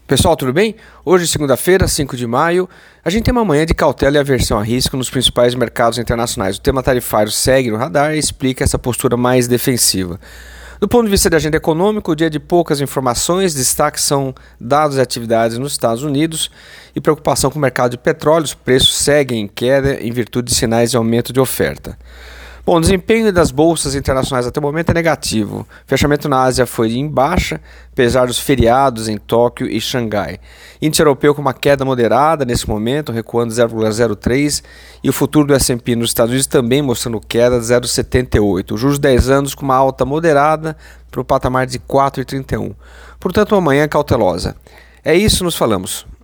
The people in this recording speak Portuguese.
Pessoal, tudo bem? Hoje, segunda-feira, 5 de maio, a gente tem uma manhã de cautela e aversão a risco nos principais mercados internacionais. O tema tarifário segue no radar e explica essa postura mais defensiva. Do ponto de vista da agenda econômica, o dia de poucas informações, destaque são dados e atividades nos Estados Unidos e preocupação com o mercado de petróleo. Os preços seguem em queda em virtude de sinais de aumento de oferta. Bom, o desempenho das bolsas internacionais até o momento é negativo. O fechamento na Ásia foi em baixa, apesar dos feriados em Tóquio e Xangai. Índice europeu com uma queda moderada nesse momento, recuando 0,03, e o futuro do S&P nos Estados Unidos também mostrando queda de 0,78. Os juros de 10 anos com uma alta moderada para o patamar de 4,31. Portanto, uma manhã cautelosa. É isso, nos falamos.